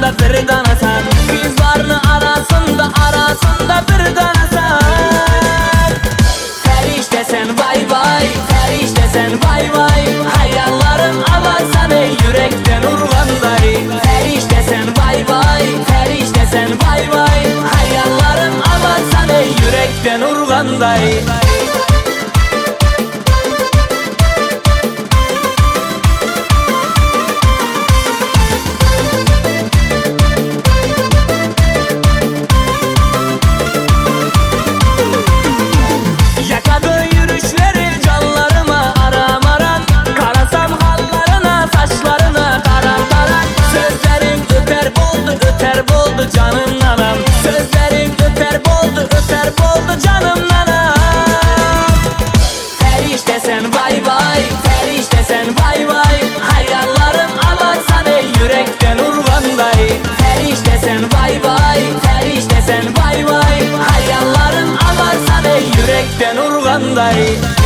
arasında bir danasan, kızlarını arasında bir danasan. Feriştesen vay vay, feriştesen vay vay, hayallarım avarsan ey yürekten urganday. Feriştesen vay vay, feriştesen vay vay, hayallarım avarsan ey yürekten urganday. Canım nanam, sözlerin öter boldu canım nanam. Feriştesen vay vay, feriştesen vay vay, hayallarım avarsan ey yürekten urganday. Feriştesen vay vay, feriştesen vay vay, hayallarım avarsan ey yürekten urganday.